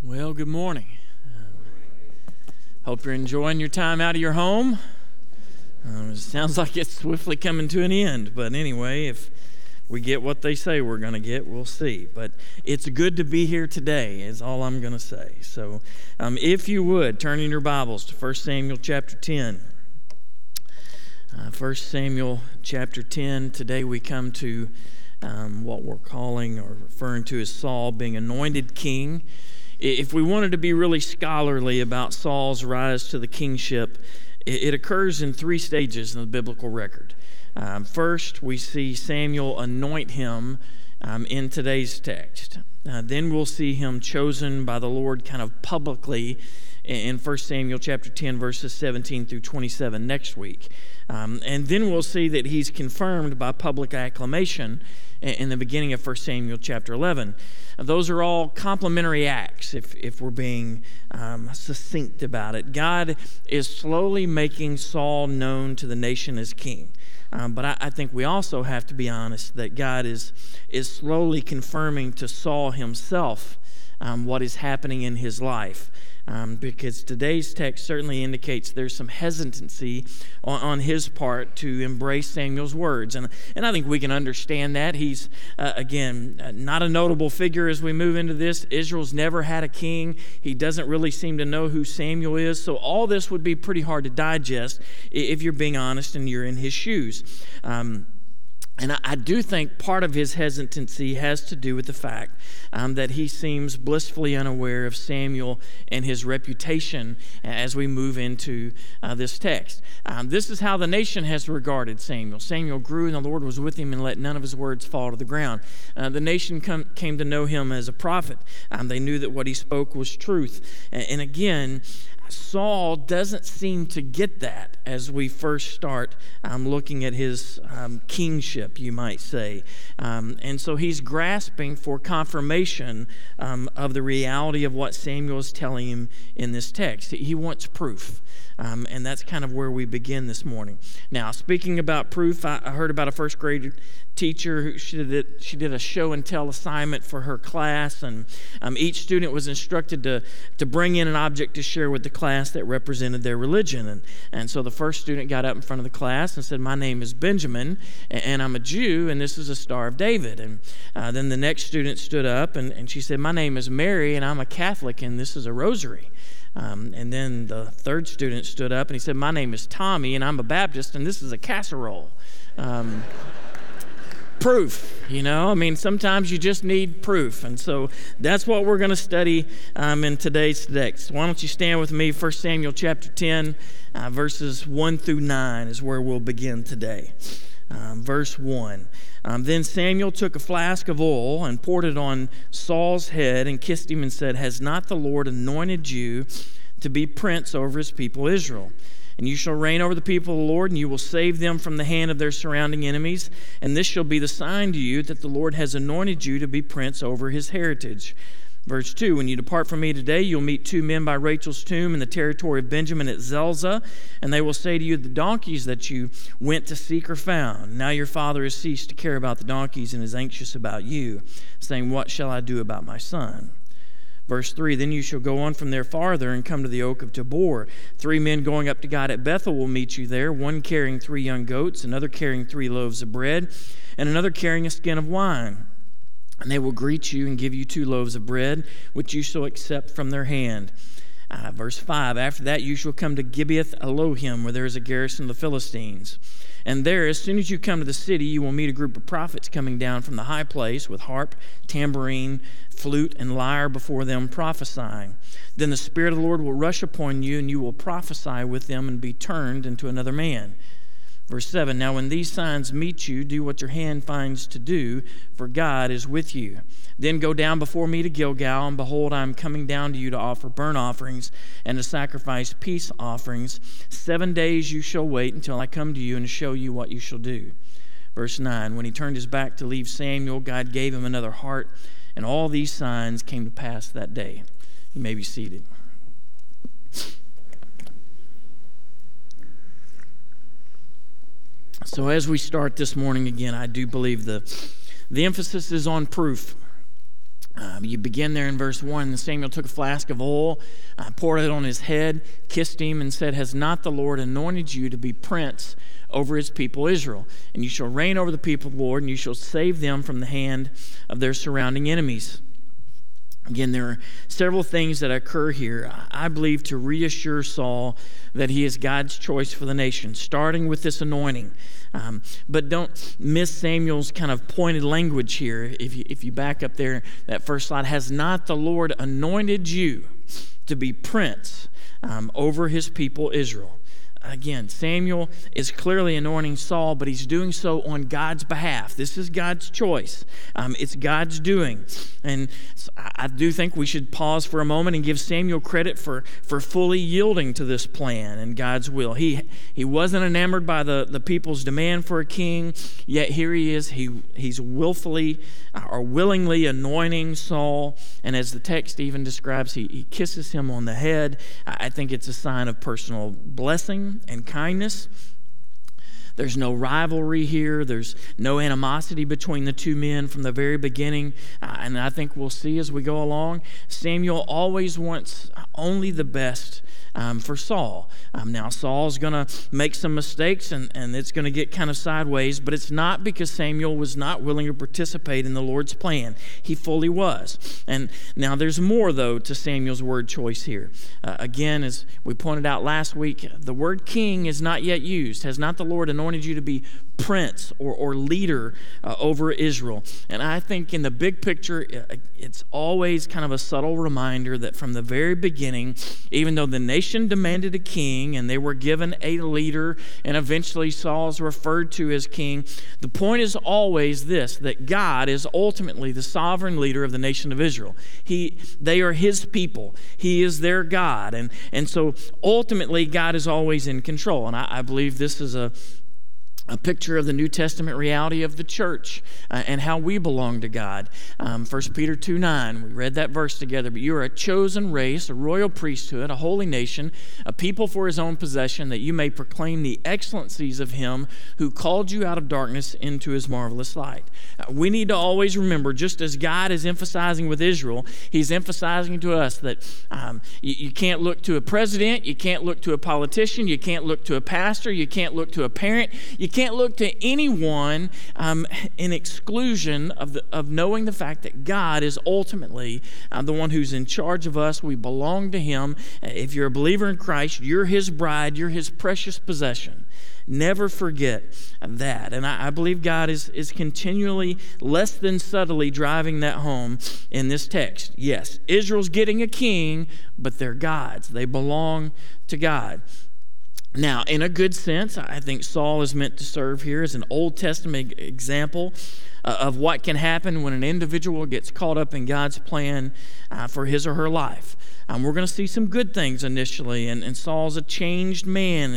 Well, good morning. Hope you're enjoying your time out of your home. It sounds like it's swiftly coming to an end, but anyway, if we get what they say we're going to get, we'll see. But it's good to be here today is all I'm going to say. So if you would, turn in your Bibles to 1 Samuel chapter 10. 1 Samuel chapter 10, today we come to what we're calling or referring to as Saul being anointed king. If we wanted to be really scholarly about Saul's rise to the kingship, it occurs in three stages in the biblical record. First, we see Samuel anoint him in today's text. Then we'll see him chosen by the Lord kind of publicly in 1 Samuel chapter 10, verses 17 through 27 next week. And then we'll see that he's confirmed by public acclamation in the beginning of 1 Samuel chapter 11. Those are all complementary acts, if we're being succinct about it. God is slowly making Saul known to the nation as king. But I think we also have to be honest that God is slowly confirming to Saul himself what is happening in his life. Because today's text certainly indicates there's some hesitancy on his part to embrace Samuel's words. And I think we can understand that. He's, again, not a notable figure as we move into this. Israel's never had a king. He doesn't really seem to know who Samuel is. So all this would be pretty hard to digest if you're being honest and you're in his shoes. And I do think part of his hesitancy has to do with the fact that he seems blissfully unaware of Samuel and his reputation as we move into this text. This is how the nation has regarded Samuel. Samuel grew and the Lord was with him and let none of his words fall to the ground. The nation came to know him as a prophet. They knew that what he spoke was truth. And again, Saul doesn't seem to get that as we first start looking at his kingship, you might say. And so he's grasping for confirmation of the reality of what Samuel is telling him in this text. He wants proof. And that's kind of where we begin this morning. Now, speaking about proof, I heard about a first grade teacher who she did a show and tell assignment for her class, and each student was instructed to bring in an object to share with the class that represented their religion. And so the first student got up in front of the class and said, "My name is Benjamin, and I'm a Jew, and this is a Star of David." And then the next student stood up, and she said, "My name is Mary, and I'm a Catholic, and this is a rosary." And then the third student stood up and he said, "My name is Tommy and I'm a Baptist and this is a casserole." Proof, sometimes you just need proof. And so that's what we're going to study in today's text. Why don't you stand with me? 1 Samuel chapter 10, verses 1 through 9 is where we'll begin today. Verse 1. Then Samuel took a flask of oil and poured it on Saul's head and kissed him and said, "Has not the Lord anointed you to be prince over his people Israel? And you shall reign over the people of the Lord, and you will save them from the hand of their surrounding enemies. And this shall be the sign to you that the Lord has anointed you to be prince over his heritage." Verse 2, "When you depart from me today, you'll meet two men by Rachel's tomb in the territory of Benjamin at Zelzah, and they will say to you, 'The donkeys that you went to seek are found. Now your father has ceased to care about the donkeys and is anxious about you, saying, What shall I do about my son?' Verse 3, "Then you shall go on from there farther and come to the oak of Tabor. 3 men going up to God at Bethel will meet you there, one carrying 3 young goats, another carrying 3 loaves of bread, and another carrying a skin of wine. And they will greet you and give you 2 loaves of bread, which you shall accept from their hand." Verse 5, "After that you shall come to Gibeath Elohim, where there is a garrison of the Philistines. And there, as soon as you come to the city, you will meet a group of prophets coming down from the high place with harp, tambourine, flute, and lyre before them prophesying. Then the Spirit of the Lord will rush upon you, and you will prophesy with them and be turned into another man." Verse 7, "Now when these signs meet you, do what your hand finds to do, for God is with you. Then go down before me to Gilgal, and behold, I am coming down to you to offer burnt offerings and to sacrifice peace offerings. 7 days you shall wait until I come to you and show you what you shall do." Verse 9, "When he turned his back to leave Samuel, God gave him another heart, and all these signs came to pass that day." You may be seated. So as we start this morning again, I do believe the emphasis is on proof. You begin there in verse 1. And Samuel took a flask of oil, poured it on his head, kissed him, and said, "Has not the Lord anointed you to be prince over his people Israel? And you shall reign over the people of the Lord, and you shall save them from the hand of their surrounding enemies." Again, there are several things that occur here, I believe, to reassure Saul that he is God's choice for the nation, starting with this anointing. But don't miss Samuel's kind of pointed language here. If you back up there, that first slide, "Has not the Lord anointed you to be prince over his people Israel?" Again, Samuel is clearly anointing Saul, but he's doing so on God's behalf. This is God's choice. It's God's doing. And I do think we should pause for a moment and give Samuel credit for fully yielding to this plan and God's will. He wasn't enamored by the people's demand for a king, yet here he is. He's willfully or willingly anointing Saul, and as the text even describes, he kisses him on the head. I think it's a sign of personal blessing and kindness. There's no rivalry here. There's no animosity between the two men from the very beginning. And I think we'll see as we go along, Samuel always wants only the best for Saul. Now, Saul's going to make some mistakes, and it's going to get kind of sideways, but it's not because Samuel was not willing to participate in the Lord's plan. He fully was. And now there's more, though, to Samuel's word choice here. Again, as we pointed out last week, the word king is not yet used. Has not the Lord anointed you to be prince or leader over Israel? And I think in the big picture, it's always kind of a subtle reminder that from the very beginning, even though the nation demanded a king and they were given a leader, and eventually Saul is referred to as king, the point is always this, that God is ultimately the sovereign leader of the nation of Israel. They are his people. He is their God. And so ultimately God is always in control. And I believe this is a picture of the New Testament reality of the church and how we belong to God. 1 Peter 2:9, we read that verse together. "But you are a chosen race, a royal priesthood, a holy nation, a people for his own possession, that you may proclaim the excellencies of him who called you out of darkness into his marvelous light." We need to always remember, just as God is emphasizing with Israel, he's emphasizing to us that you can't look to a president, you can't look to a politician, you can't look to a pastor, you can't look to a parent, you can't look to anyone in exclusion of knowing the fact that God is ultimately the one who's in charge of us. We belong to him. If you're a believer in Christ, you're his bride, you're his precious possession. Never forget that. And I believe God is continually, less than subtly, driving that home in this text. Yes, Israel's getting a king, but they're God's. They belong to God. Now, in a good sense, I think Saul is meant to serve here as an Old Testament example of what can happen when an individual gets caught up in God's plan for his or her life. We're going to see some good things initially, and Saul's a changed man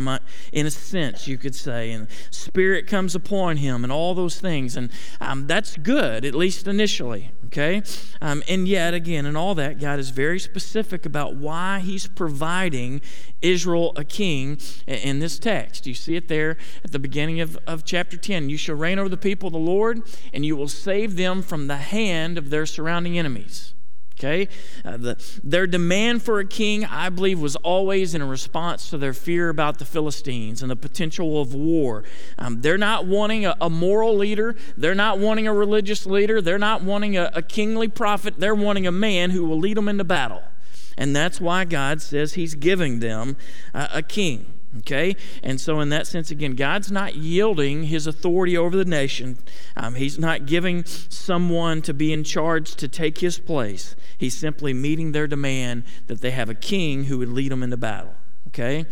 in a sense, you could say, and Spirit comes upon him and all those things, and that's good, at least initially, okay? And yet, again, in all that, God is very specific about why he's providing Israel a king in this text. You see it there at the beginning of chapter 10. "You shall reign over the people of the Lord, and you will save them from the hand of their surrounding enemies." Okay? Their demand for a king, I believe, was always in a response to their fear about the Philistines and the potential of war. They're not wanting a moral leader. They're not wanting a religious leader. They're not wanting a kingly prophet. They're wanting a man who will lead them into battle. And that's why God says he's giving them a king. Okay? And so in that sense, again, God's not yielding his authority over the nation. He's not giving someone to be in charge to take his place. He's simply meeting their demand that they have a king who would lead them into battle. Okay?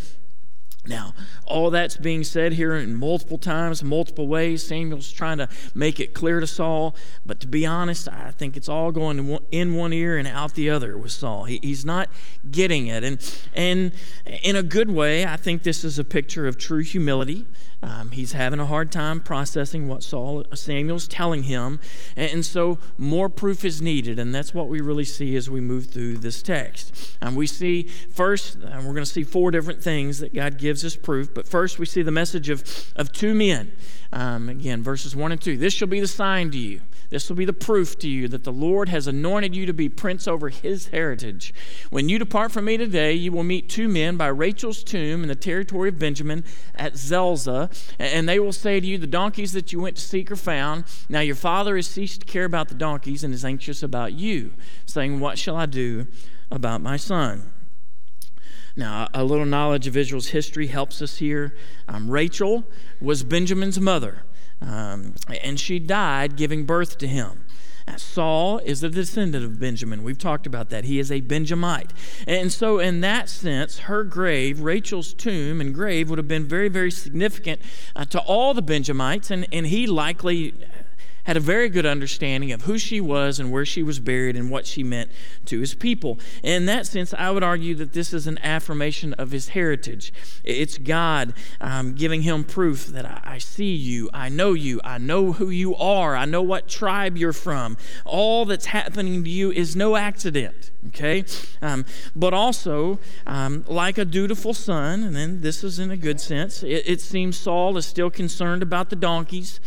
Now, all that's being said here in multiple times, multiple ways. Samuel's trying to make it clear to Saul, but to be honest, I think it's all going in one ear and out the other with Saul. He's not getting it. And in a good way, I think this is a picture of true humility. He's having a hard time processing what Samuel's telling him, and so more proof is needed, and that's what we really see as we move through this text. We see first, we're going to see 4 different things that God gives us proof, but first we see the message of 2 men. Again, verses 1 and 2. "This shall be the sign to you. This will be the proof to you that the Lord has anointed you to be prince over his heritage. When you depart from me today, you will meet 2 men by Rachel's tomb in the territory of Benjamin at Zelzah, and they will say to you, the donkeys that you went to seek are found. Now your father has ceased to care about the donkeys and is anxious about you, saying, what shall I do about my son? Now, a little knowledge of Israel's history helps us here. Rachel was Benjamin's mother, and she died giving birth to him. Saul is a descendant of Benjamin. We've talked about that. He is a Benjamite. And so in that sense, her grave, Rachel's tomb and grave, would have been very, very significant to all the Benjamites, and he likely had a very good understanding of who she was and where she was buried and what she meant to his people. In that sense, I would argue that this is an affirmation of his heritage. It's God giving him proof that I see you, I know who you are, I know what tribe you're from. All that's happening to you is no accident, okay? But also, like a dutiful son, and then this is in a good sense, it seems Saul is still concerned about the donkeys.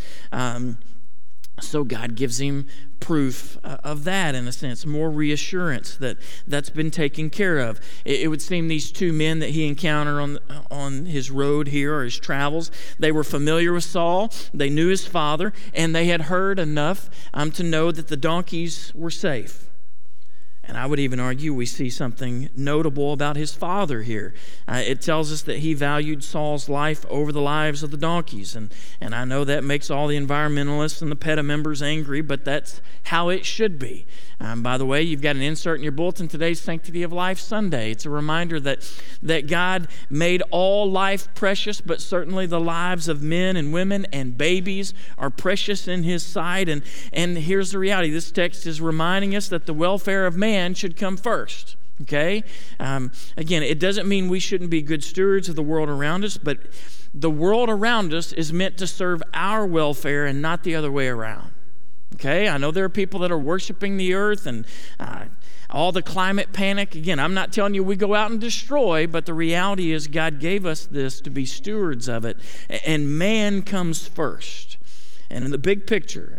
So God gives him proof of that, in a sense, more reassurance that that's been taken care of. It would seem these 2 men that he encountered on his road here, or his travels, they were familiar with Saul, they knew his father, and they had heard enough to know that the donkeys were safe. And I would even argue we see something notable about his father here. It tells us that he valued Saul's life over the lives of the donkeys. And I know that makes all the environmentalists and the PETA members angry, but that's how it should be. By the way, you've got an insert in your bulletin today, Sanctity of Life Sunday. It's a reminder that God made all life precious, but certainly the lives of men and women and babies are precious in his sight. And here's the reality. This text is reminding us that the welfare of man should come first. Okay? Again, it doesn't mean we shouldn't be good stewards of the world around us, but the world around us is meant to serve our welfare and not the other way around. Okay, I know there are people that are worshiping the earth and all the climate panic. Again, I'm not telling you we go out and destroy, but the reality is God gave us this to be stewards of it, and man comes first. And in the big picture,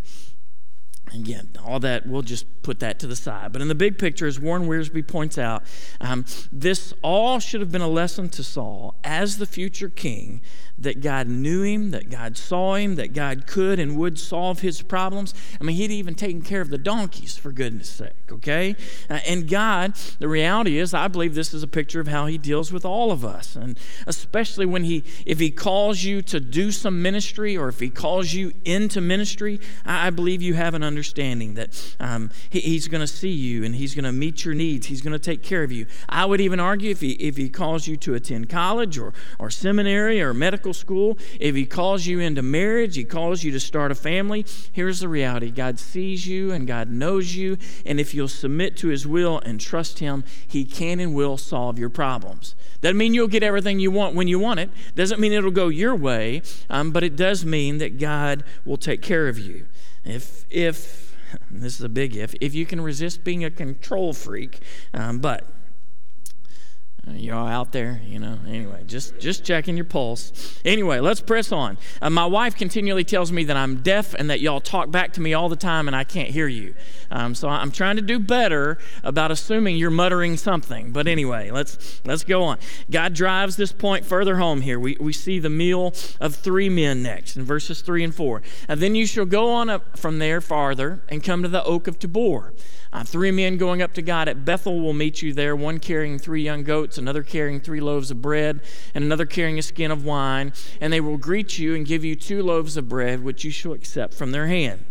again, all that, we'll just put that to the side. But in the big picture, as Warren Wiersbe points out, this all should have been a lesson to Saul as the future king, that God knew him, that God saw him, that God could and would solve his problems. I mean, he'd even taken care of the donkeys, for goodness sake, okay? And God, the reality is, I believe this is a picture of how he deals with all of us. And especially if he calls you to do some ministry, or if he calls you into ministry, I believe you have an understanding that he's going to see you and he's going to meet your needs. He's going to take care of you. I would even argue if he calls you to attend college or seminary or medical school, if he calls you into marriage, he calls you to start a family, here's the reality. God sees you and God knows you, and if you'll submit to his will and trust him, he can and will solve your problems. Doesn't mean you'll get everything you want when you want it. Doesn't mean it'll go your way, but it does mean that God will take care of you. If this is a big if you can resist being a control freak, but you're all out there, anyway, just checking your pulse. Anyway, let's press on. My wife continually tells me that I'm deaf and that y'all talk back to me all the time and I can't hear you. So I'm trying to do better about assuming you're muttering something. But anyway, let's go on. God drives this point further home here. We see the meal of 3 men next in verses 3 and 4. Then you shall go on up from there farther and come to the oak of Tabor. 3 men going up to God at Bethel will meet you there, one carrying 3 young goats, another carrying 3 loaves of bread, and another carrying a skin of wine. And they will greet you and give you 2 loaves of bread, which you shall accept from their hand.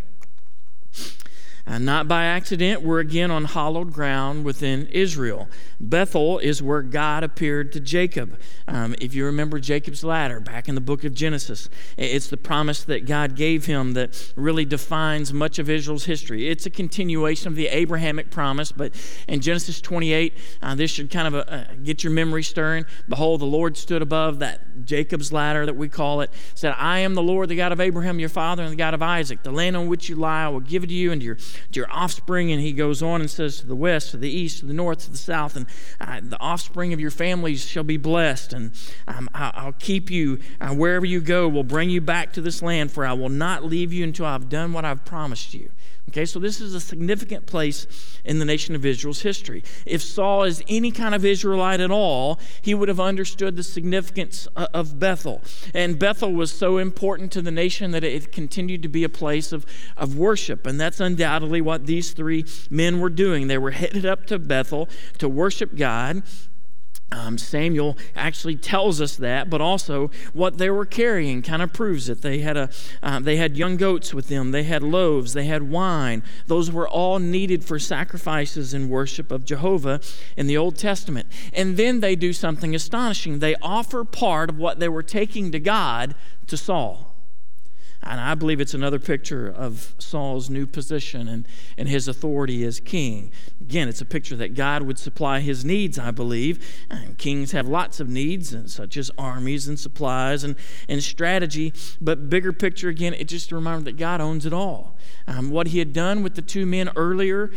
Not by accident, we're again on hallowed ground within Israel. Bethel is where God appeared to Jacob. If you remember Jacob's ladder back in the book of Genesis, it's the promise that God gave him that really defines much of Israel's history. It's a continuation of the Abrahamic promise, but in Genesis 28, this should kind of get your memory stirring. Behold, the Lord stood above that Jacob's ladder that we call it, said, I am the Lord, the God of Abraham, your father, and the God of Isaac. The land on which you lie, I will give it to you and to your to your offspring. And he goes on and says, to the west, to the east, to the north, to the south, and the offspring of your families shall be blessed. And I'll keep you wherever you go. Will bring you back to this land, for I will not leave you until I've done what I've promised you. Okay, so this is a significant place in the nation of Israel's history. If Saul is any kind of Israelite at all, he would have understood the significance of Bethel. And Bethel was so important to the nation that it continued to be a place of worship. And that's undoubtedly what these three men were doing. They were headed up to Bethel to worship God. Samuel actually tells us that, but also what they were carrying kind of proves it. They had young goats with them. They had loaves. They had wine. Those were all needed for sacrifices and worship of Jehovah in the Old Testament. And then they do something astonishing. They offer part of what they were taking to God to Saul. And I believe it's another picture of Saul's new position and his authority as king. Again, it's a picture that God would supply his needs, I believe. And kings have lots of needs, such as armies and supplies and strategy. But bigger picture, again, it just reminds that God owns it all. What he had done with the two men earlier,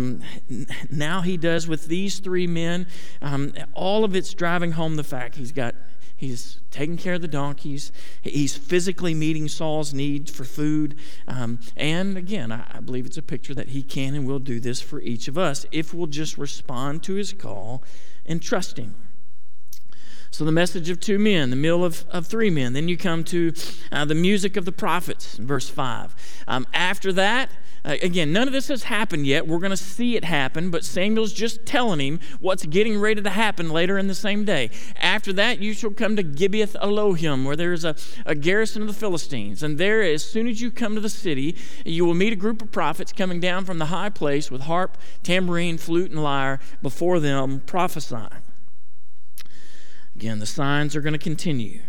now he does with these three men. All of it's driving home the fact He's taking care of the donkeys. He's physically meeting Saul's need for food. And again, I believe it's a picture that he can and will do this for each of us if we'll just respond to his call and trust him. So the message of two men, the meal of three men. Then you come to the music of the prophets, verse 5. After that, again, none of this has happened yet. We're going to see it happen, but Samuel's just telling him what's getting ready to happen later in the same day. After that, you shall come to Gibeath Elohim, where there is a garrison of the Philistines. And there, as soon as you come to the city, you will meet a group of prophets coming down from the high place with harp, tambourine, flute, and lyre before them prophesying. Again, the signs are going to continue.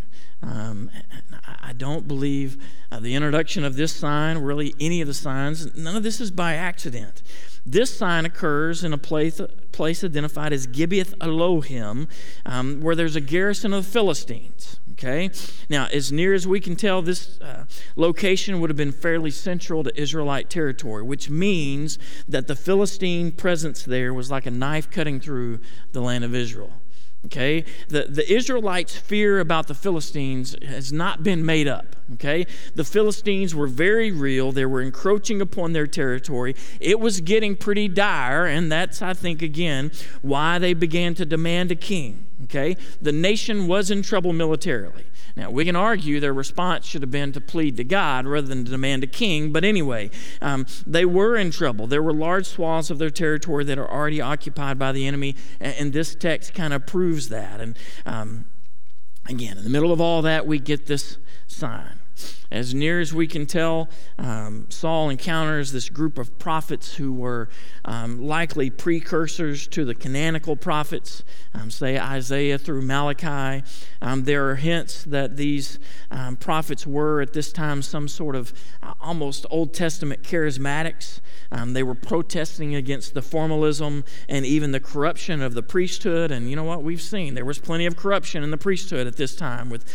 I don't believe the introduction of this sign, really any of the signs, none of this is by accident. This sign occurs in a place identified as Gibeath Elohim, where there's a garrison of the Philistines. Okay? Now, as near as we can tell, this location would have been fairly central to Israelite territory, which means that the Philistine presence there was like a knife cutting through the land of Israel. Okay, the Israelites' fear about the Philistines has not been made up. Okay, the Philistines were very real. They were encroaching upon their territory. It was getting pretty dire, and that's, I think, again, why they began to demand a king. Okay, the nation was in trouble militarily. Now, we can argue their response should have been to plead to God rather than to demand a king, but anyway, they were in trouble. There were large swaths of their territory that are already occupied by the enemy, and this text kind of proves that. And again, in the middle of all that, we get this sign. As near as we can tell, Saul encounters this group of prophets who were likely precursors to the canonical prophets, say Isaiah through Malachi. There are hints that these prophets were at this time some sort of almost Old Testament charismatics. They were protesting against the formalism and even the corruption of the priesthood. And you know what? We've seen there was plenty of corruption in the priesthood at this time with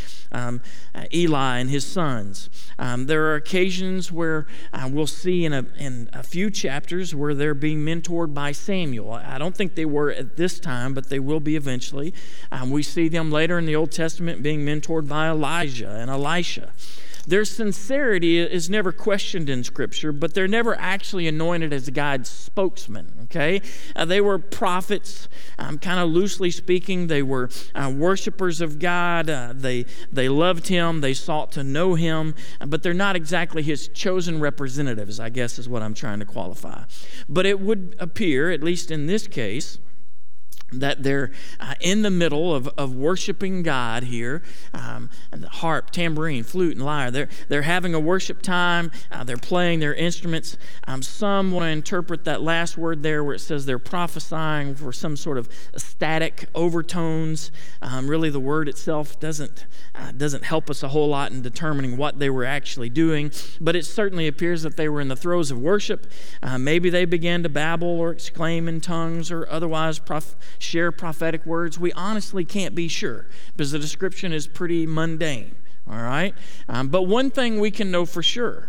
Eli and his sons. There are occasions where we'll see in a few chapters where they're being mentored by Samuel. I don't think they were at this time, but they will be eventually. We see them later in the Old Testament being mentored by Elijah and Elisha. Their sincerity is never questioned in Scripture, but they're never actually anointed as God's spokesman, okay? They were prophets, kind of loosely speaking. They were worshipers of God. They loved Him. They sought to know Him, but they're not exactly His chosen representatives, I guess is what I'm trying to qualify. But it would appear, at least in this case, that they're in the middle of worshiping God here. And the harp, tambourine, flute, and lyre. They're having a worship time. They're playing their instruments. Some want to interpret that last word there where it says they're prophesying for some sort of ecstatic overtones. Really, the word itself doesn't help us a whole lot in determining what they were actually doing. But it certainly appears that they were in the throes of worship. Maybe they began to babble or exclaim in tongues or otherwise share prophetic words. We honestly can't be sure because the description is pretty mundane, all right? But one thing we can know for sure,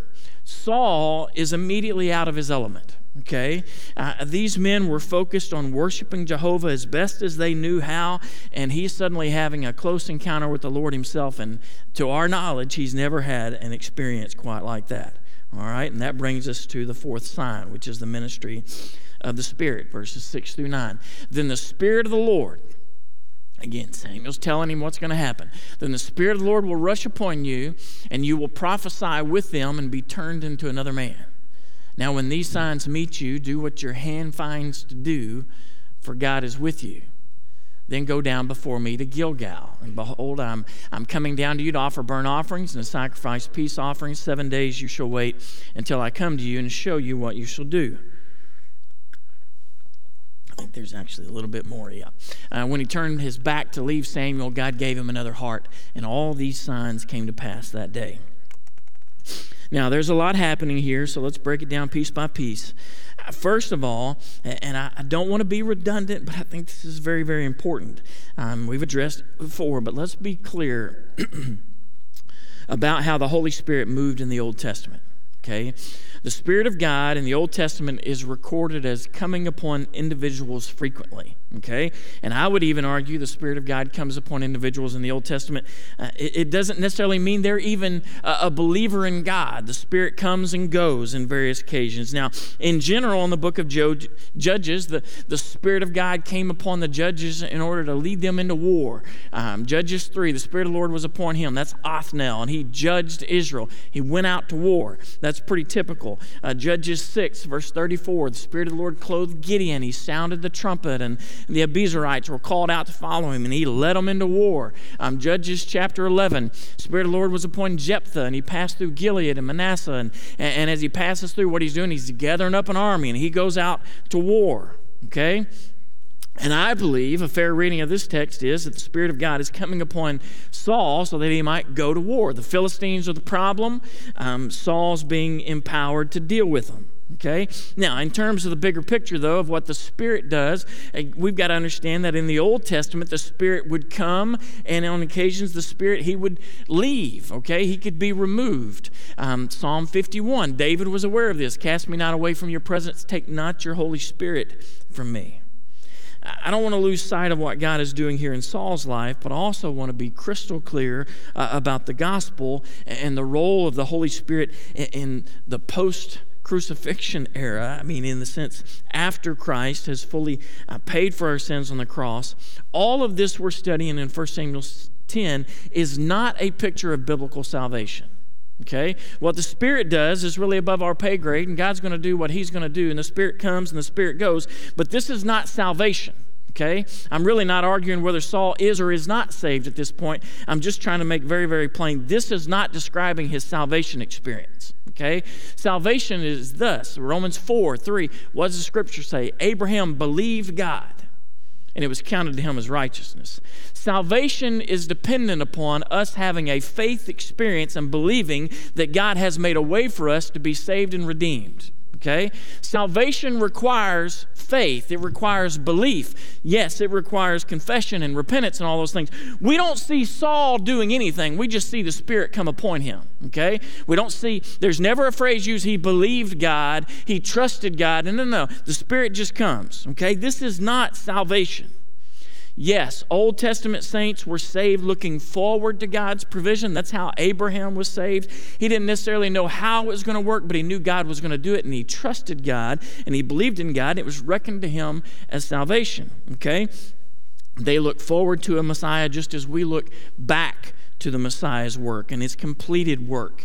Saul is immediately out of his element. Okay, these men were focused on worshiping Jehovah as best as they knew how, and he's suddenly having a close encounter with the Lord himself, and to our knowledge, he's never had an experience quite like that. All right, and that brings us to the fourth sign, which is the ministry of the Spirit, verses 6 through 9. Then the Spirit of the Lord, again, Samuel's telling him what's going to happen. Then the Spirit of the Lord will rush upon you, and you will prophesy with them and be turned into another man. Now when these signs meet you, do what your hand finds to do, for God is with you. Then go down before me to Gilgal. And behold, I'm coming down to you to offer burnt offerings and to sacrifice peace offerings. 7 days you shall wait until I come to you and show you what you shall do. I think there's actually a little bit more, yeah. When he turned his back to leave Samuel, God gave him another heart, and all these signs came to pass that day. Now, there's a lot happening here, so let's break it down piece by piece. First of all, and I don't want to be redundant, but I think this is very, very important. We've addressed it before, but let's be clear about how the Holy Spirit moved in the Old Testament. Okay? The Spirit of God in the Old Testament is recorded as coming upon individuals frequently. Okay? And I would even argue the Spirit of God comes upon individuals in the Old Testament. It doesn't necessarily mean they're even a believer in God. The Spirit comes and goes in various occasions. Now, in general, in the book of Judges, the Spirit of God came upon the judges in order to lead them into war. Judges 3, the Spirit of the Lord was upon him. That's Othniel, and he judged Israel. He went out to war. That's pretty typical. Judges 6, verse 34, the Spirit of the Lord clothed Gideon. He sounded the trumpet, and the Abiezrites were called out to follow him, and he led them into war. Judges chapter 11, the Spirit of the Lord was upon Jephthah, and he passed through Gilead and Manasseh, and as he passes through, what he's doing, he's gathering up an army, and he goes out to war. Okay? And I believe a fair reading of this text is that the Spirit of God is coming upon Saul so that he might go to war. The Philistines are the problem. Saul's being empowered to deal with them. Okay? Now, in terms of the bigger picture, though, of what the Spirit does, we've got to understand that in the Old Testament, the Spirit would come, and on occasions, the Spirit, he would leave. Okay? He could be removed. Psalm 51, David was aware of this. Cast me not away from your presence. Take not your Holy Spirit from me. I don't want to lose sight of what God is doing here in Saul's life, but I also want to be crystal clear about the gospel and the role of the Holy Spirit in the post-crucifixion era. I mean, in the sense after Christ has fully paid for our sins on the cross. All of this we're studying in 1 Samuel 10 is not a picture of biblical salvation. Okay? What the Spirit does is really above our pay grade, and God's going to do what He's going to do, and the Spirit comes and the Spirit goes, but this is not salvation. Okay? I'm really not arguing whether Saul is or is not saved at this point. I'm just trying to make very, very plain, this is not describing his salvation experience. Okay? Salvation is thus, Romans 4:3, what does the Scripture say? Abraham believed God, and it was counted to him as righteousness. Salvation is dependent upon us having a faith experience and believing that God has made a way for us to be saved and redeemed. Okay? Salvation requires faith. It requires belief. Yes, it requires confession and repentance and all those things. We don't see Saul doing anything. We just see the Spirit come upon him. Okay? We don't see, there's never a phrase used, he believed God, he trusted God. No. The Spirit just comes. Okay? This is not salvation. Yes, Old Testament saints were saved looking forward to God's provision. That's how Abraham was saved. He didn't necessarily know how it was going to work, but he knew God was going to do it, and he trusted God, and he believed in God. It was reckoned to him as salvation. Okay? They look forward to a Messiah just as we look back to the Messiah's work and his completed work.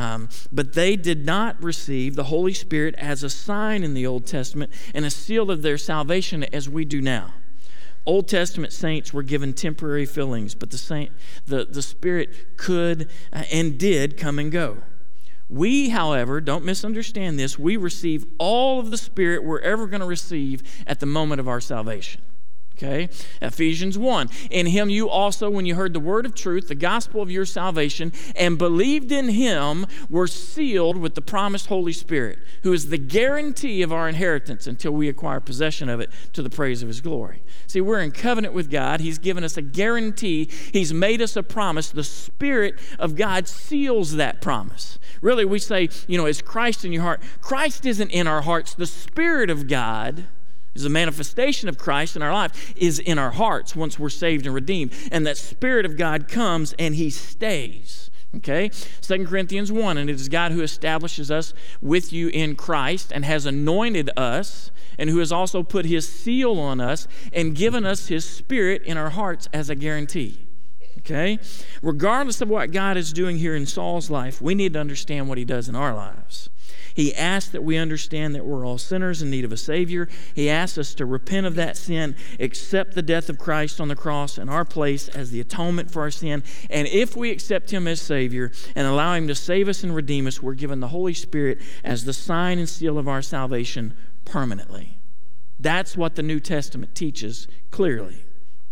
But they did not receive the Holy Spirit as a sign in the Old Testament and a seal of their salvation as we do now. Old Testament saints were given temporary fillings, but the Spirit could and did come and go. We, however, don't misunderstand this, we receive all of the Spirit we're ever going to receive at the moment of our salvation. Okay, Ephesians 1. In him you also, when you heard the word of truth, the gospel of your salvation, and believed in him, were sealed with the promised Holy Spirit, who is the guarantee of our inheritance until we acquire possession of it to the praise of his glory. See, we're in covenant with God. He's given us a guarantee. He's made us a promise. The Spirit of God seals that promise. Really, we say, is Christ in your heart? Christ isn't in our hearts. The Spirit of God is a manifestation of Christ in our life, is in our hearts once we're saved and redeemed. And that Spirit of God comes and he stays. Okay? 2 Corinthians 1, and it is God who establishes us with you in Christ and has anointed us, and who has also put his seal on us and given us his Spirit in our hearts as a guarantee. Okay? Regardless of what God is doing here in Saul's life, we need to understand what he does in our lives. He asks that we understand that we're all sinners in need of a Savior. He asks us to repent of that sin, accept the death of Christ on the cross in our place as the atonement for our sin. And if we accept him as Savior and allow him to save us and redeem us, we're given the Holy Spirit as the sign and seal of our salvation permanently. That's what the New Testament teaches clearly.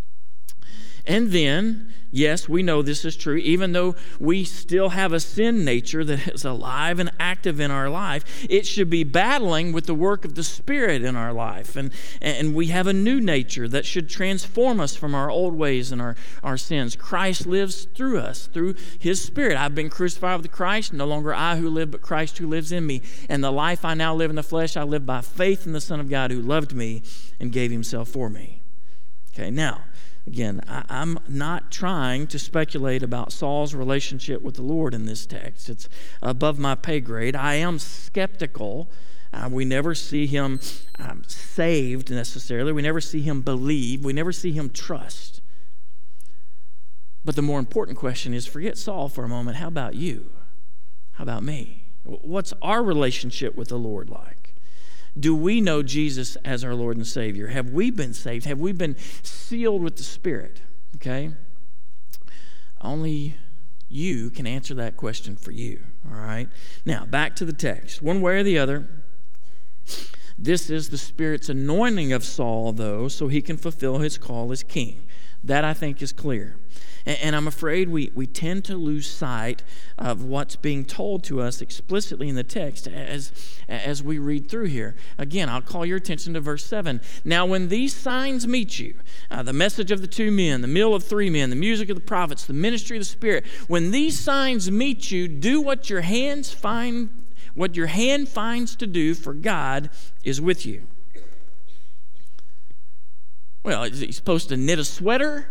And then, yes, we know this is true, even though we still have a sin nature that is alive and active in our life, it should be battling with the work of the Spirit in our life. And we have a new nature that should transform us from our old ways and our sins. Christ lives through us, through his Spirit. I've been crucified with Christ, no longer I who live, but Christ who lives in me. And the life I now live in the flesh, I live by faith in the Son of God who loved me and gave himself for me. Okay, now, again, I'm not trying to speculate about Saul's relationship with the Lord in this text. It's above my pay grade. I am skeptical. We never see him saved necessarily. We never see him believe. We never see him trust. But the more important question is, forget Saul for a moment. How about you? How about me? What's our relationship with the Lord like? Do we know Jesus as our Lord and Savior? Have we been saved? Have we been sealed with the Spirit? Okay? Only you can answer that question for you. All right? Now, back to the text. One way or the other, this is the Spirit's anointing of Saul, though, so he can fulfill his call as king. That, I think, is clear. And I'm afraid we tend to lose sight of what's being told to us explicitly in the text as we read through here. Again, I'll call your attention to verse 7. Now, when these signs meet you, the message of the 2 men, the meal of 3 men, the music of the prophets, the ministry of the Spirit, when these signs meet you, do what your hand finds to do, for God is with you. Well, is he supposed to knit a sweater?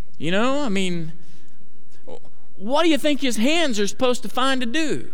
What do you think his hands are supposed to find to do?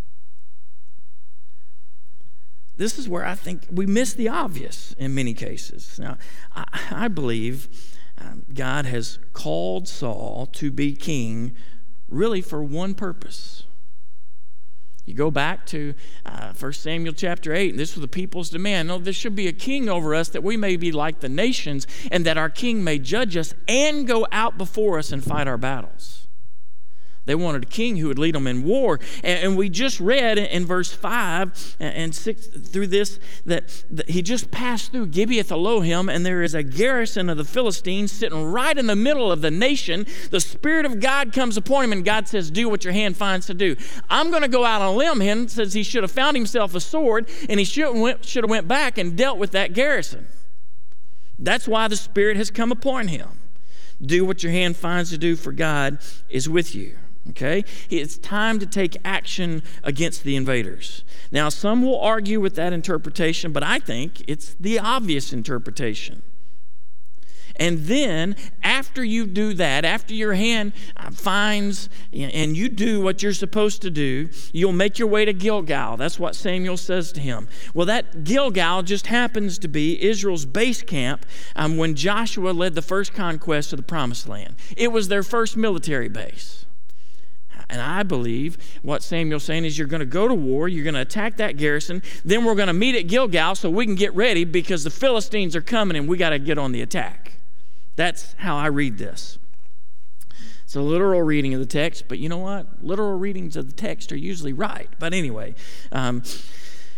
This is where I think we miss the obvious in many cases. Now, I believe God has called Saul to be king really for one purpose. You go back to 1 Samuel chapter 8, and this was the people's demand. No, there should be a king over us that we may be like the nations, and that our king may judge us and go out before us and fight our battles. They wanted a king who would lead them in war. And we just read in verse 5 and 6 through this that he just passed through Gibeath Elohim, and there is a garrison of the Philistines sitting right in the middle of the nation. The Spirit of God comes upon him, and God says, do what your hand finds to do. I'm going to go out on a limb. He says he should have found himself a sword, and he should have went back and dealt with that garrison. That's why the Spirit has come upon him. Do what your hand finds to do, for God is with you. Okay? It's time to take action against the invaders. Now, some will argue with that interpretation, but I think it's the obvious interpretation. And then, after you do that, after your hand finds and you do what you're supposed to do, you'll make your way to Gilgal. That's what Samuel says to him. Well, that Gilgal just happens to be Israel's base camp when Joshua led the first conquest of the Promised Land. It was their first military base. And I believe what Samuel's saying is you're going to go to war, you're going to attack that garrison, then we're going to meet at Gilgal so we can get ready because the Philistines are coming and we got to get on the attack. That's how I read this. It's a literal reading of the text, but you know what? Literal readings of the text are usually right. But anyway,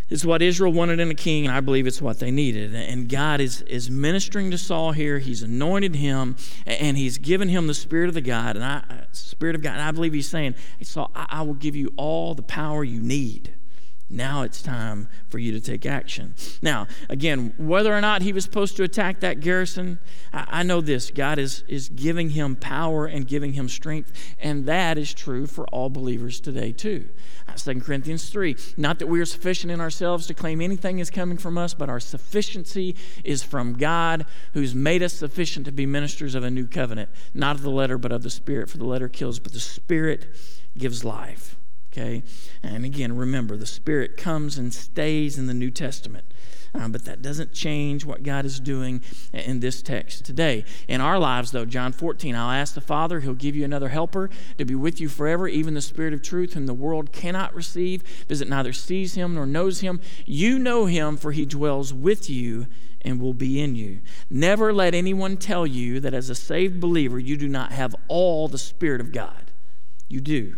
It's what Israel wanted in a king, and I believe it's what they needed. And God is ministering to Saul here. He's anointed him, and he's given him the Spirit of God. And I believe he's saying, hey, Saul, I will give you all the power you need. Now it's time for you to take action. Now, again, whether or not he was supposed to attack that garrison, I know this. God is giving him power and giving him strength, and that is true for all believers today too. 2 Corinthians 3, not that we are sufficient in ourselves to claim anything is coming from us, but our sufficiency is from God, who's made us sufficient to be ministers of a new covenant, not of the letter, but of the Spirit. For the letter kills, but the Spirit gives life. Okay, and again, remember, the Spirit comes and stays in the New Testament, but that doesn't change what God is doing in this text today. In our lives, though, John 14, I'll ask the Father, He'll give you another helper to be with you forever, even the Spirit of truth, whom the world cannot receive, because it neither sees Him nor knows Him. You know Him, for He dwells with you and will be in you. Never let anyone tell you that as a saved believer, you do not have all the Spirit of God. You do.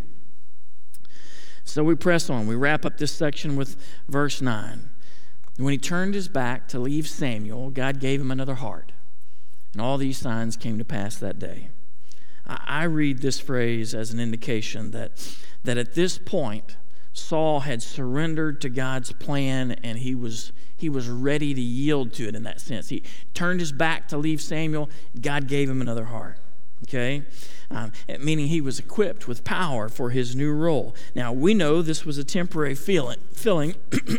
So we press on. We wrap up this section with verse 9. When he turned his back to leave Samuel, God gave him another heart. And all these signs came to pass that day. I read this phrase as an indication that at this point, Saul had surrendered to God's plan, and he was ready to yield to it in that sense. He turned his back to leave Samuel. God gave him another heart. Okay? Meaning he was equipped with power for his new role. Now, we know this was a temporary filling,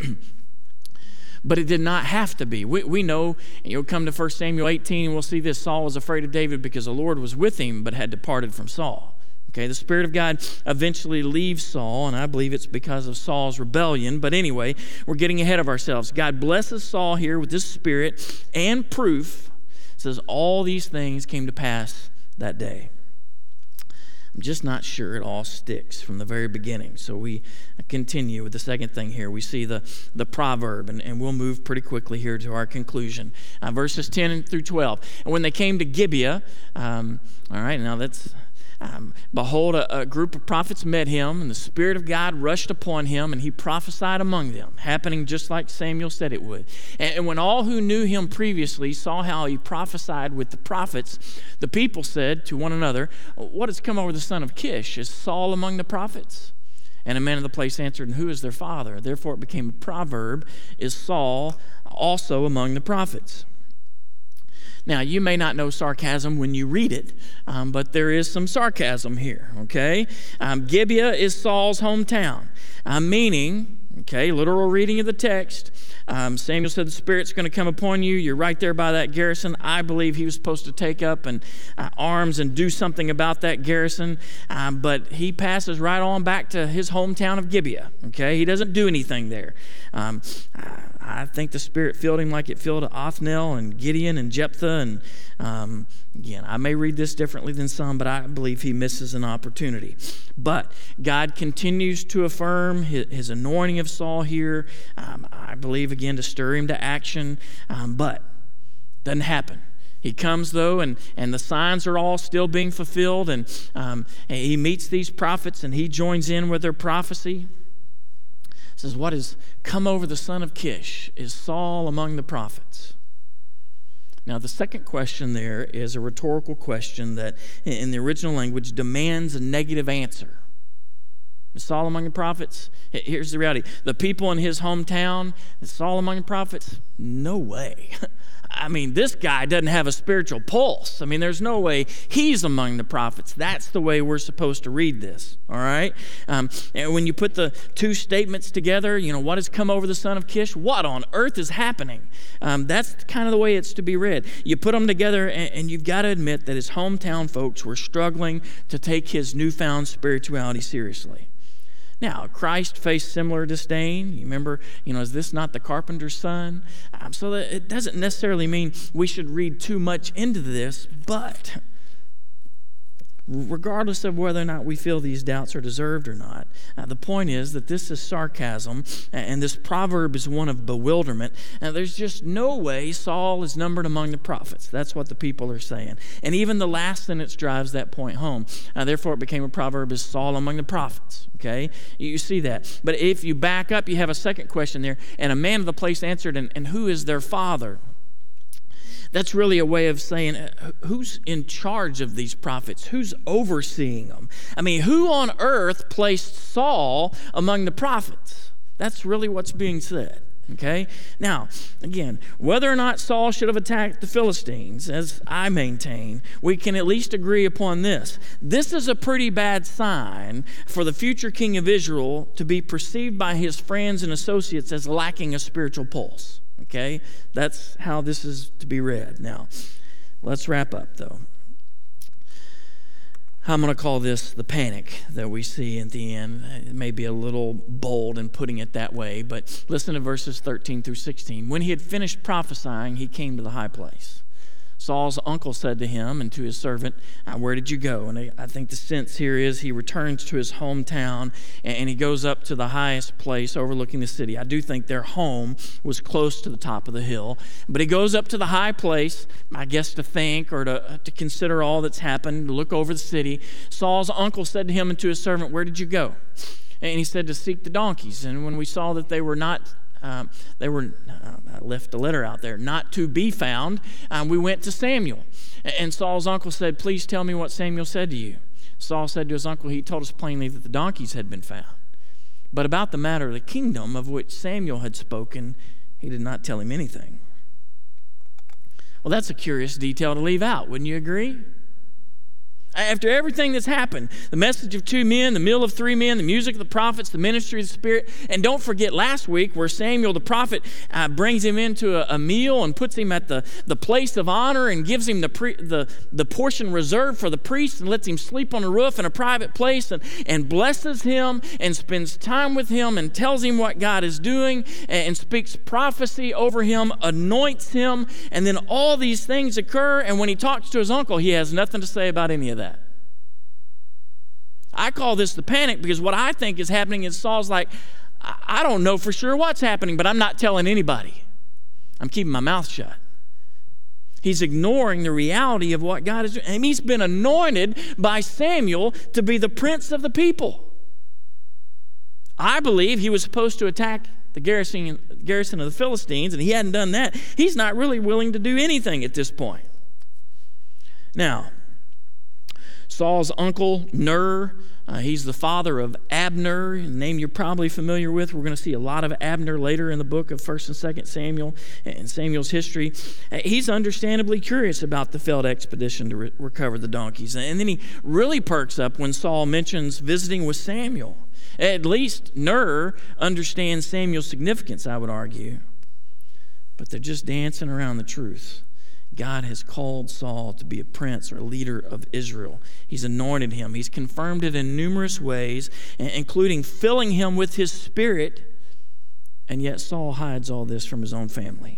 but it did not have to be. We know, and you'll come to 1 Samuel 18, and we'll see this. Saul was afraid of David because the Lord was with him, but had departed from Saul. Okay, the Spirit of God eventually leaves Saul, and I believe it's because of Saul's rebellion. But anyway, we're getting ahead of ourselves. God blesses Saul here with this Spirit and proof. It says all these things came to pass that day. I'm just not sure it all sticks from the very beginning. So we continue with the second thing here. We see the proverb, and we'll move pretty quickly here to our conclusion. Verses 10 through 12. And when they came to Gibeah, all right, now that's... behold, a group of prophets met him, and the Spirit of God rushed upon him, and he prophesied among them, happening just like Samuel said it would. And when all who knew him previously saw how he prophesied with the prophets, the people said to one another, what has come over the son of Kish? Is Saul among the prophets? And a man of the place answered, and who is their father? Therefore it became a proverb, is Saul also among the prophets? Now, you may not know sarcasm when you read it, but there is some sarcasm here, okay? Gibeah is Saul's hometown, meaning, okay, literal reading of the text, Samuel said the Spirit's going to come upon you. You're right there by that garrison. I believe he was supposed to take up arms and do something about that garrison, but he passes right on back to his hometown of Gibeah, okay? He doesn't do anything there. I think the Spirit filled him like it filled Othniel and Gideon and Jephthah. And again, I may read this differently than some, but I believe he misses an opportunity. But God continues to affirm his anointing of Saul here. I believe, again, to stir him to action, but doesn't happen. He comes, though, and the signs are all still being fulfilled, and he meets these prophets, and he joins in with their prophecy. It says, what has come over the son of Kish? Is Saul among the prophets? Now, the second question there is a rhetorical question that, in the original language, demands a negative answer. Is Saul among the prophets? Here's the reality. The people in his hometown, is Saul among the prophets? No way. I mean, this guy doesn't have a spiritual pulse. I mean, there's no way he's among the prophets. That's the way we're supposed to read this, all right? And when you put the two statements together, what has come over the son of Kish? What on earth is happening? That's kind of the way it's to be read. You put them together, and you've got to admit that his hometown folks were struggling to take his newfound spirituality seriously. Now, Christ faced similar disdain. You remember, is this not the carpenter's son? So that it doesn't necessarily mean we should read too much into this, but regardless of whether or not we feel these doubts are deserved or not. The point is that this is sarcasm, and this proverb is one of bewilderment. And there's just no way Saul is numbered among the prophets. That's what the people are saying. And even the last sentence drives that point home. Therefore, it became a proverb, is Saul among the prophets? Okay? You see that. But if you back up, you have a second question there. And a man of the place answered, and who is their father? That's really a way of saying, who's in charge of these prophets? Who's overseeing them? I mean, who on earth placed Saul among the prophets? That's really what's being said, okay? Now, again, whether or not Saul should have attacked the Philistines, as I maintain, we can at least agree upon this. This is a pretty bad sign for the future king of Israel to be perceived by his friends and associates as lacking a spiritual pulse. Okay, that's how this is to be read. Now, let's wrap up, though. I'm going to call this the panic that we see at the end. It may be a little bold in putting it that way, but listen to verses 13 through 16. When he had finished prophesying, he came to the high place. Saul's uncle said to him and to his servant, where did you go? And I think the sense here is he returns to his hometown and he goes up to the highest place overlooking the city. I do think their home was close to the top of the hill. But he goes up to the high place, I guess to think or to consider all that's happened, to look over the city. Saul's uncle said to him and to his servant, where did you go? And he said, to seek the donkeys. And when we saw that they were not I left a letter out there, not to be found, we went to Samuel. And Saul's uncle said, please tell me what Samuel said to you. Saul said to his uncle, he told us plainly that the donkeys had been found. But about the matter of the kingdom of which Samuel had spoken, he did not tell him anything. Well, that's a curious detail to leave out, wouldn't you agree? After everything that's happened, the message of 2 men, the meal of 3 men, the music of the prophets, the ministry of the Spirit, and don't forget last week where Samuel the prophet brings him into a meal and puts him at the place of honor and gives him the portion reserved for the priest and lets him sleep on a roof in a private place and blesses him and spends time with him and tells him what God is doing and speaks prophecy over him, anoints him, and then all these things occur, and when he talks to his uncle, he has nothing to say about any of that. I call this the panic because what I think is happening is Saul's like, I don't know for sure what's happening, but I'm not telling anybody. I'm keeping my mouth shut. He's ignoring the reality of what God is doing. And he's been anointed by Samuel to be the prince of the people. I believe he was supposed to attack the garrison of the Philistines, and he hadn't done that. He's not really willing to do anything at this point. Now, Saul's uncle, Ner, he's the father of Abner, a name you're probably familiar with. We're going to see a lot of Abner later in the book of 1st and 2nd Samuel and Samuel's history. He's understandably curious about the failed expedition to recover the donkeys. And then he really perks up when Saul mentions visiting with Samuel. At least Ner understands Samuel's significance, I would argue. But they're just dancing around the truth. God has called Saul to be a prince or a leader of Israel. He's anointed him. He's confirmed it in numerous ways, including filling him with his spirit, and yet Saul hides all this from his own family.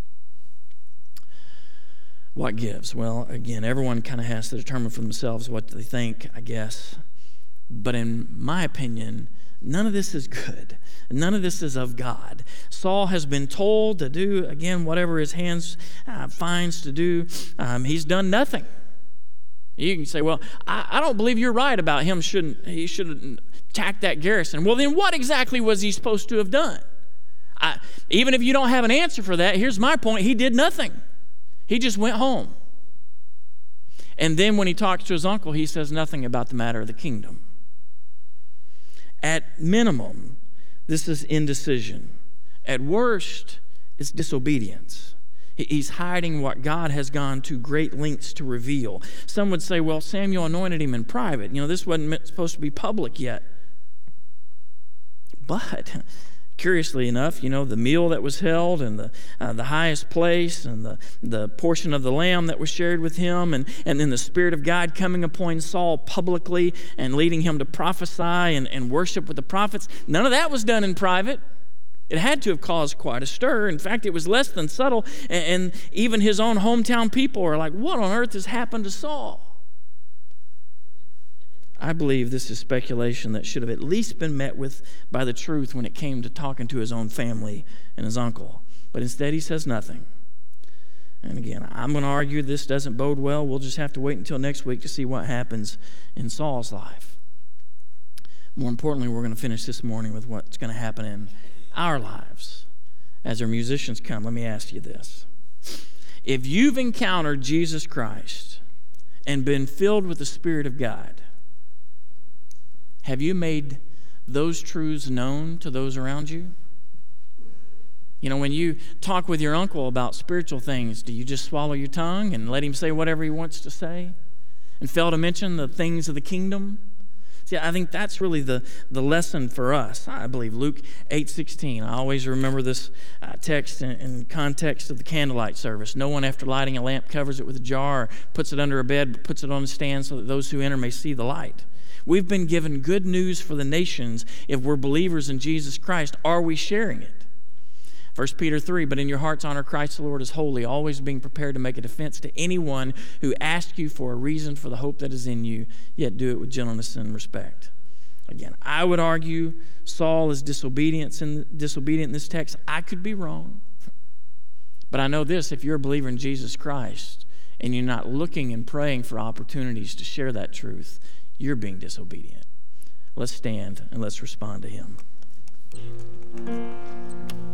What gives? Well, again, everyone kind of has to determine for themselves what they think, I guess. But in my opinion, none of this is good. None of this is of God. Saul has been told to do, again, whatever his hands finds to do. He's done nothing. You can say, well, I don't believe you're right about him. He shouldn't attack that garrison. Well, then what exactly was he supposed to have done? Even if you don't have an answer for that, here's my point. He did nothing. He just went home. And then when he talks to his uncle, he says nothing about the matter of the kingdom. At minimum, this is indecision. At worst, it's disobedience. He's hiding what God has gone to great lengths to reveal. Some would say, well, Samuel anointed him in private. This wasn't supposed to be public yet. But curiously enough, the meal that was held and the highest place and the portion of the lamb that was shared with him and then the Spirit of God coming upon Saul publicly and leading him to prophesy and worship with the prophets, none of that was done in private. It had to have caused quite a stir. In fact, it was less than subtle, and even his own hometown people are like, what on earth has happened to Saul? I believe this is speculation that should have at least been met with by the truth when it came to talking to his own family and his uncle. But instead he says nothing. And again, I'm going to argue this doesn't bode well. We'll just have to wait until next week to see what happens in Saul's life. More importantly, we're going to finish this morning with what's going to happen in our lives. As our musicians come, let me ask you this. If you've encountered Jesus Christ and been filled with the Spirit of God, have you made those truths known to those around you? You know, when you talk with your uncle about spiritual things, do you just swallow your tongue and let him say whatever he wants to say and fail to mention the things of the kingdom? See, I think that's really the lesson for us. I believe Luke 8:16. I always remember this text in context of the candlelight service. No one after lighting a lamp covers it with a jar, puts it under a bed, but puts it on a stand so that those who enter may see the light. We've been given good news for the nations if we're believers in Jesus Christ. Are we sharing it? 1 Peter 3, but in your hearts honor Christ the Lord as holy, always being prepared to make a defense to anyone who asks you for a reason for the hope that is in you, yet do it with gentleness and respect. Again, I would argue Saul is disobedient in this text. I could be wrong. But I know this, if you're a believer in Jesus Christ and you're not looking and praying for opportunities to share that truth, you're being disobedient. Let's stand and let's respond to him.